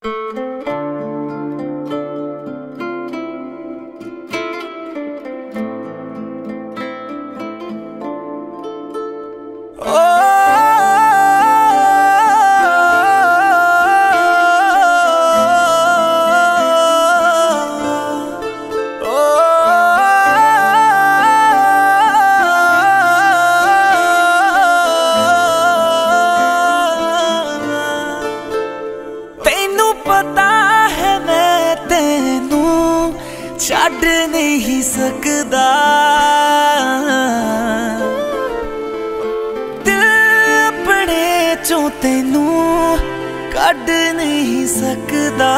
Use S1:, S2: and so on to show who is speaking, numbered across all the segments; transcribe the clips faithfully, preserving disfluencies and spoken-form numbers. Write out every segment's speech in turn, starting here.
S1: छड़ नहीं सकदा दिल अपने चों तैनू कढ नहीं सकदा।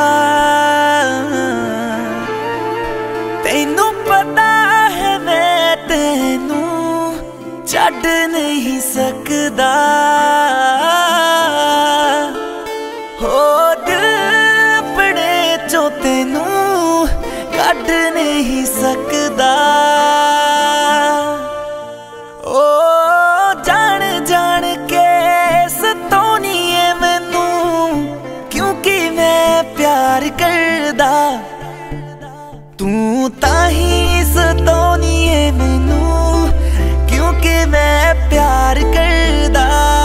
S1: तैनू पता है मैं तैनू छड़ नहीं सकदा। हो दिल अपने चों तैनू कढ नहीं सकदा। ओ जान जान के सताउनी है मैनू क्योंकि मैं प्यार करदा। तू ताही सताउनी है मैनू क्योंकि मैं प्यार करदा।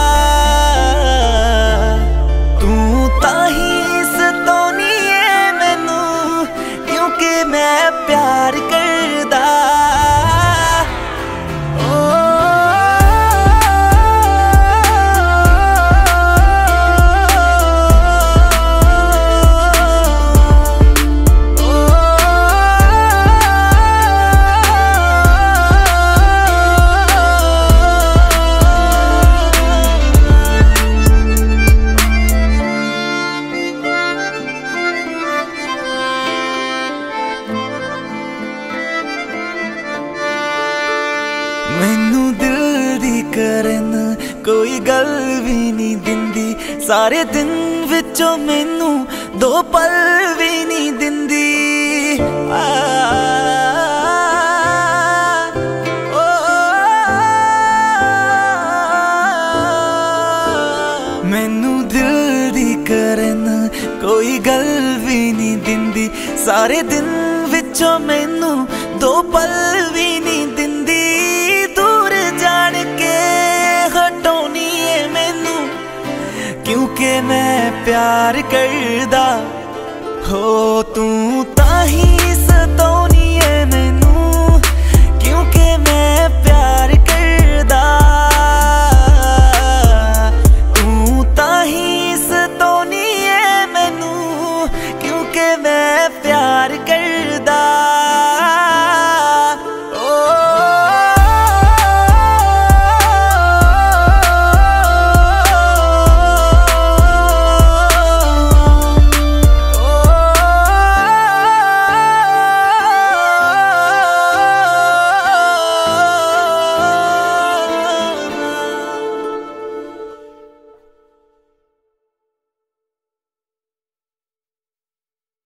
S1: तू ताही सताउनी है मैनू क्योंकि मैं प्यार करदा। मैनू दिल दी करन कोई गल भी नहीं दिंदी। सारे दिन विचों मैनू दो पल भी नहीं दिंदी। आ, ओ, मैनू दिल दी करन कोई गल भी नहीं दिंदी। सारे दिन विचों मैनू दो पल भी नहीं दिंदी। क्योंकि मैं प्यार करदा। हो तू